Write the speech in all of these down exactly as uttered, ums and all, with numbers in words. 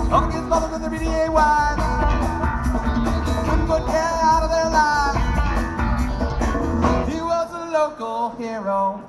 All the kids followed with their B D A wives. Couldn't put care out of their lives. He was a local hero.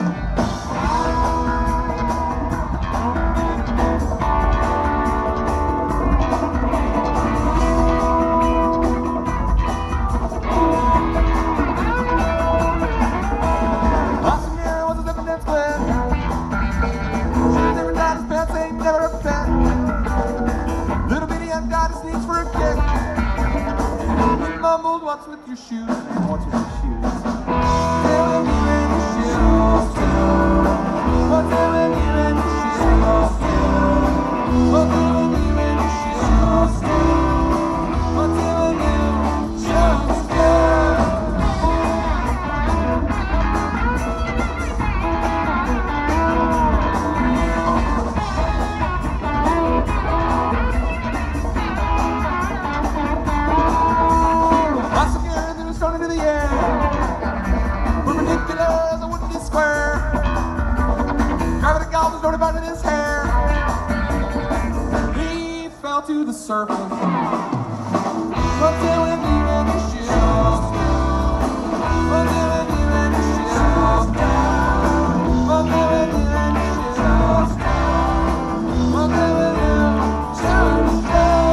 What's with your shoes? What's with your shoes? Telling you in your shoes too. What's telling you in your shoes too? What's telling you in your shoes too? What's telling you shoes into the air, perpendicular as a wooden square. Gravity golf was notified in his hair. He fell to the surface. What's doing you in the shoes? What's doing you in the shoes? What's doing you in the shoes? What's doing you shoes?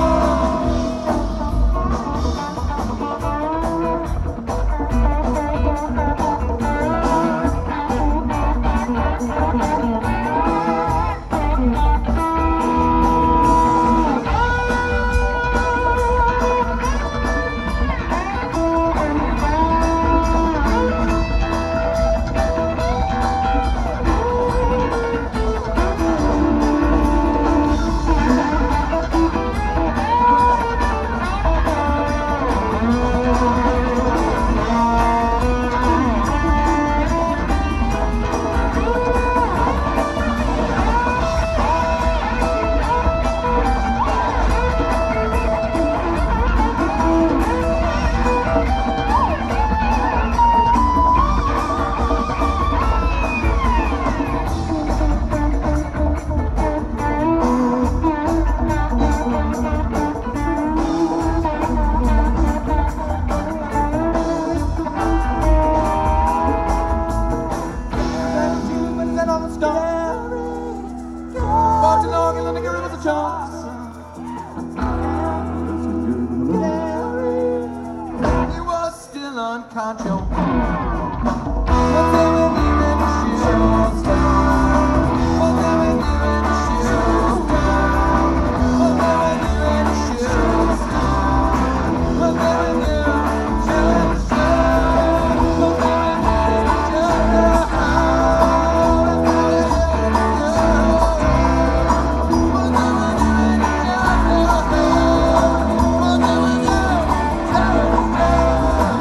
Walked along and the nigger was a chance. He was still unconscious.